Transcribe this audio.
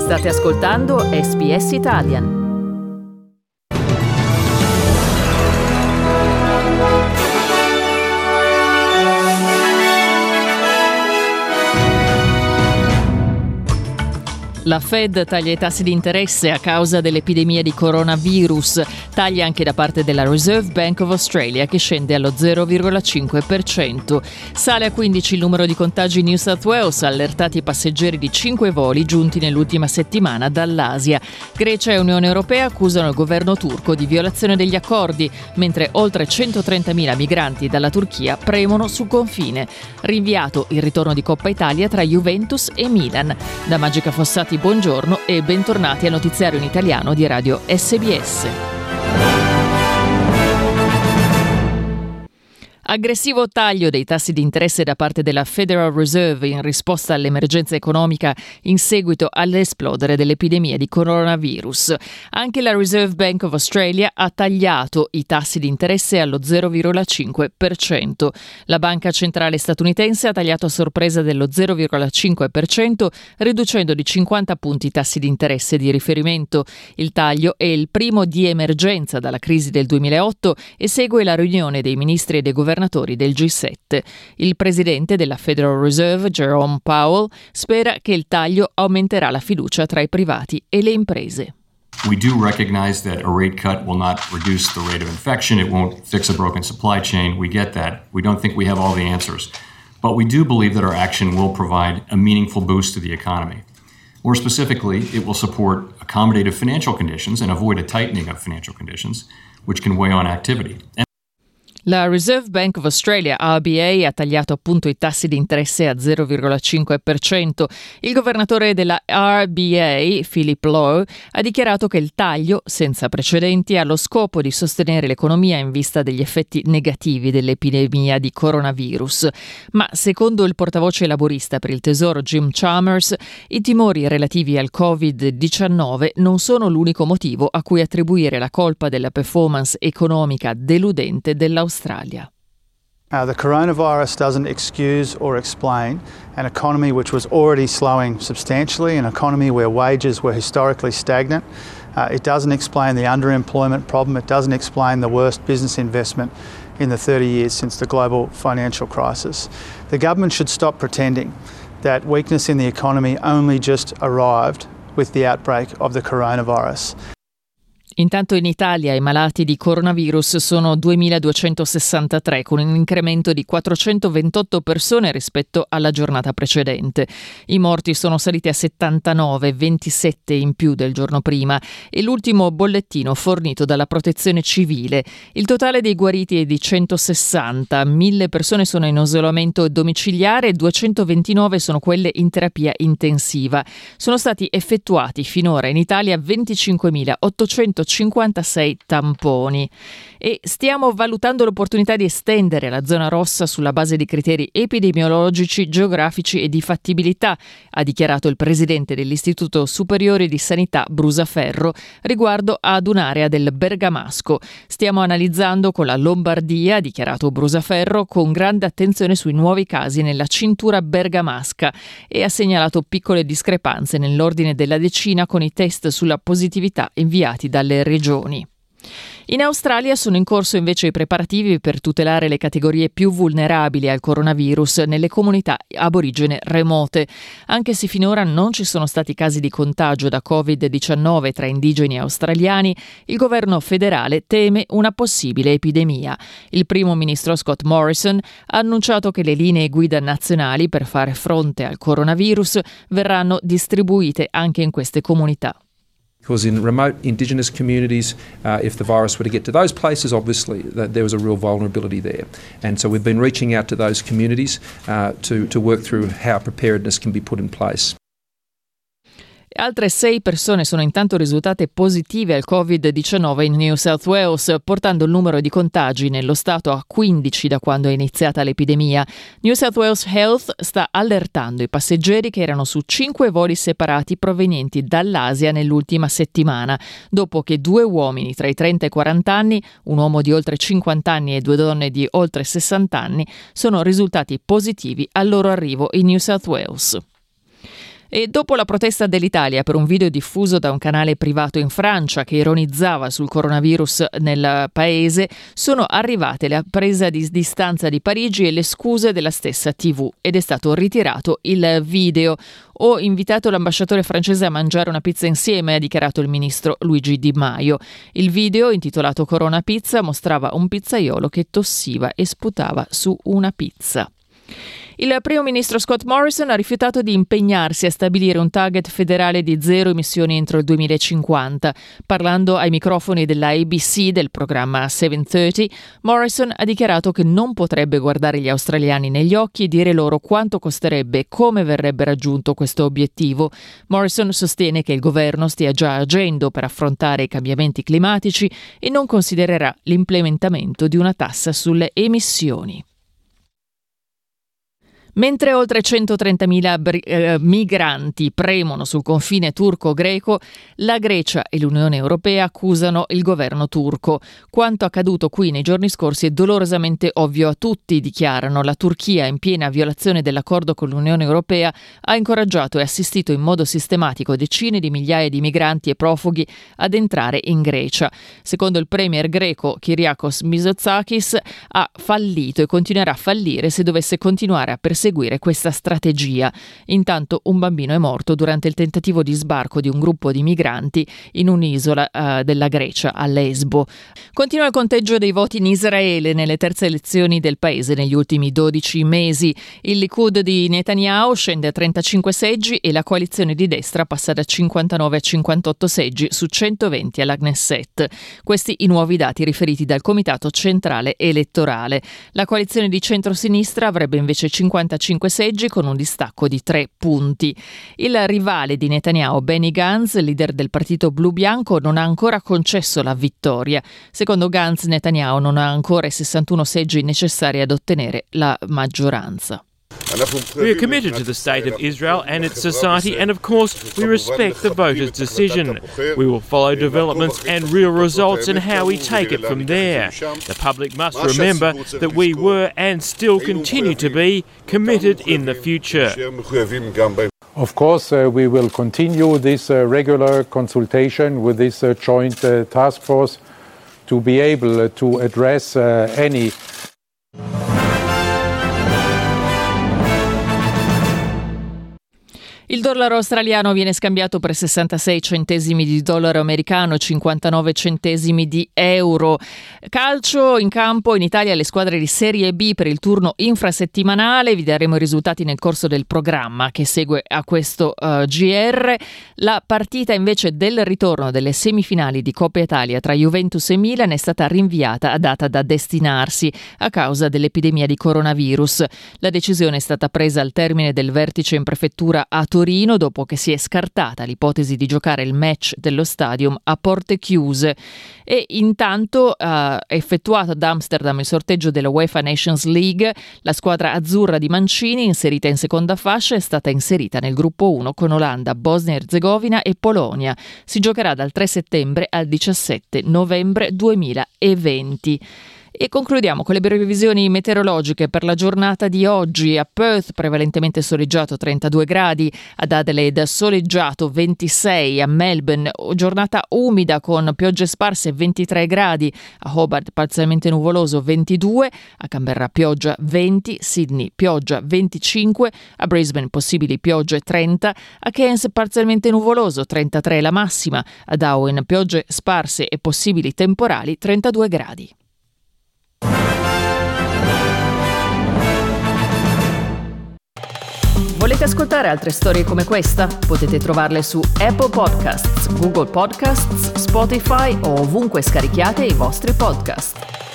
State ascoltando SBS Italian. La Fed taglia i tassi di interesse a causa dell'epidemia di coronavirus. Taglia anche da parte della Reserve Bank of Australia, che scende allo 0,5%. Sale a 15 il numero di contagi in New South Wales, allertati i passeggeri di 5 voli giunti nell'ultima settimana dall'Asia. Grecia e Unione Europea accusano il governo turco di violazione degli accordi, mentre oltre 130.000 migranti dalla Turchia premono sul confine. Rinviato il ritorno di Coppa Italia tra Juventus e Milan. Da Magica Fossati, buongiorno e bentornati al notiziario in italiano di Radio SBS. Aggressivo taglio dei tassi di interesse da parte della Federal Reserve in risposta all'emergenza economica in seguito all'esplodere dell'epidemia di coronavirus. Anche la Reserve Bank of Australia ha tagliato i tassi di interesse allo 0,5%. La banca centrale statunitense ha tagliato a sorpresa dello 0,5%, riducendo di 50 punti i tassi di interesse di riferimento. Il taglio è il primo di emergenza dalla crisi del 2008 e segue la riunione dei ministri e dei governatori del G7. Il presidente della Federal Reserve, Jerome Powell, spera che il taglio aumenterà la fiducia tra i privati e le imprese. We do recognize that a rate cut will not reduce the rate of infection. It won't fix a broken supply chain. We get that. We don't think we have all the answers. But we do believe that our action will provide a meaningful boost to the economy. More specifically, it will support accommodative financial conditions and avoid a tightening of financial conditions, which can weigh on activity. La Reserve Bank of Australia, RBA, ha tagliato appunto i tassi di interesse a 0,5%. Il governatore della RBA, Philip Lowe, ha dichiarato che il taglio, senza precedenti, ha lo scopo di sostenere l'economia in vista degli effetti negativi dell'epidemia di coronavirus. Ma secondo il portavoce laburista per il Tesoro Jim Chalmers, i timori relativi al Covid-19 non sono l'unico motivo a cui attribuire la colpa della performance economica deludente dell'Australia. The coronavirus doesn't excuse or explain an economy which was already slowing substantially, an economy where wages were historically stagnant. It doesn't explain the underemployment problem. It doesn't explain the worst business investment in the 30 years since the global financial crisis. The government should stop pretending that weakness in the economy only just arrived with the outbreak of the coronavirus. Intanto in Italia i malati di coronavirus sono 2.263, con un incremento di 428 persone rispetto alla giornata precedente. I morti sono saliti a 79, 27 in più del giorno prima, e l'ultimo bollettino fornito dalla Protezione Civile. Il totale dei guariti è di 160, 1.000 persone sono in isolamento domiciliare e 229 sono quelle in terapia intensiva. Sono stati effettuati finora in Italia 25.856 tamponi e stiamo valutando l'opportunità di estendere la zona rossa sulla base di criteri epidemiologici, geografici e di fattibilità, ha dichiarato il presidente dell'Istituto Superiore di Sanità Brusaferro riguardo ad un'area del Bergamasco. Stiamo analizzando con la Lombardia, ha dichiarato Brusaferro, con grande attenzione sui nuovi casi nella cintura bergamasca, e ha segnalato piccole discrepanze nell'ordine della decina con i test sulla positività inviati dalle regioni. In Australia sono in corso invece i preparativi per tutelare le categorie più vulnerabili al coronavirus nelle comunità aborigene remote. Anche se finora non ci sono stati casi di contagio da Covid-19 tra indigeni australiani, il governo federale teme una possibile epidemia. Il primo ministro Scott Morrison ha annunciato che le linee guida nazionali per fare fronte al coronavirus verranno distribuite anche in queste comunità. Because in remote Indigenous communities, if the virus were to get to those places, obviously there was a real vulnerability there. And so we've been reaching out to those communities to work through how preparedness can be put in place. Altre 6 persone sono intanto risultate positive al Covid-19 in New South Wales, portando il numero di contagi nello stato a 15 da quando è iniziata l'epidemia. New South Wales Health sta allertando i passeggeri che erano su 5 voli separati provenienti dall'Asia nell'ultima settimana, dopo che 2 uomini tra i 30 e i 40 anni, un uomo di oltre 50 anni e 2 donne di oltre 60 anni, sono risultati positivi al loro arrivo in New South Wales. E dopo la protesta dell'Italia per un video diffuso da un canale privato in Francia che ironizzava sul coronavirus nel paese, sono arrivate la presa di distanza di Parigi e le scuse della stessa TV ed è stato ritirato il video. Ho invitato l'ambasciatore francese a mangiare una pizza insieme, ha dichiarato il ministro Luigi Di Maio. Il video, intitolato Corona Pizza, mostrava un pizzaiolo che tossiva e sputava su una pizza. Il primo ministro Scott Morrison ha rifiutato di impegnarsi a stabilire un target federale di 0 emissioni entro il 2050. Parlando ai microfoni della ABC del programma 730, Morrison ha dichiarato che non potrebbe guardare gli australiani negli occhi e dire loro quanto costerebbe e come verrebbe raggiunto questo obiettivo. Morrison sostiene che il governo stia già agendo per affrontare i cambiamenti climatici e non considererà l'implementamento di una tassa sulle emissioni. Mentre oltre 130.000 migranti premono sul confine turco-greco, la Grecia e l'Unione Europea accusano il governo turco. Quanto accaduto qui nei giorni scorsi è dolorosamente ovvio a tutti, dichiarano. La Turchia, in piena violazione dell'accordo con l'Unione Europea, ha incoraggiato e assistito in modo sistematico decine di migliaia di migranti e profughi ad entrare in Grecia. Secondo il premier greco Kyriakos Mitsotakis, ha fallito e continuerà a fallire se dovesse continuare a perseguire questa strategia. Intanto un bambino è morto durante il tentativo di sbarco di un gruppo di migranti in un'isola della Grecia, a Lesbo. Continua il conteggio dei voti in Israele nelle terze elezioni del paese negli ultimi 12 mesi. Il Likud di Netanyahu scende a 35 seggi e la coalizione di destra passa da 59 a 58 seggi su 120 alla Knesset. Questi i nuovi dati riferiti dal Comitato Centrale Elettorale. La coalizione di centrosinistra avrebbe invece 55 seggi con un distacco di 3 punti. Il rivale di Netanyahu, Benny Gantz, leader del partito blu-bianco, non ha ancora concesso la vittoria. Secondo Gantz, Netanyahu non ha ancora i 61 seggi necessari ad ottenere la maggioranza. We are committed to the state of Israel and its society, and of course we respect the voters' decision. We will follow developments and real results and how we take it from there. The public must remember that we were and still continue to be committed in the future. Of course, we will continue this regular consultation with this joint task force to be able to address any. Il dollaro australiano viene scambiato per 66 centesimi di dollaro americano, 59 centesimi di euro. Calcio in campo in Italia le squadre di Serie B per il turno infrasettimanale. Vi daremo i risultati nel corso del programma che segue a questo GR. La partita invece del ritorno delle semifinali di Coppa Italia tra Juventus e Milan è stata rinviata a data da destinarsi a causa dell'epidemia di coronavirus. La decisione è stata presa al termine del vertice in prefettura a Torino dopo che si è scartata l'ipotesi di giocare il match dello stadium a porte chiuse. E intanto effettuato ad Amsterdam il sorteggio della UEFA Nations League, la squadra azzurra di Mancini, inserita in seconda fascia, è stata inserita nel gruppo 1 con Olanda, Bosnia e Erzegovina e Polonia. Si giocherà dal 3 settembre al 17 novembre 2020. E concludiamo con le previsioni meteorologiche per la giornata di oggi. A Perth prevalentemente soleggiato 32 gradi, ad Adelaide soleggiato 26, a Melbourne giornata umida con piogge sparse 23 gradi, a Hobart parzialmente nuvoloso 22, a Canberra pioggia 20, Sydney pioggia 25, a Brisbane possibili piogge 30, a Cairns parzialmente nuvoloso 33 la massima, a Darwin piogge sparse e possibili temporali 32 gradi. Volete ascoltare altre storie come questa? Potete trovarle su Apple Podcasts, Google Podcasts, Spotify o ovunque scarichiate i vostri podcast.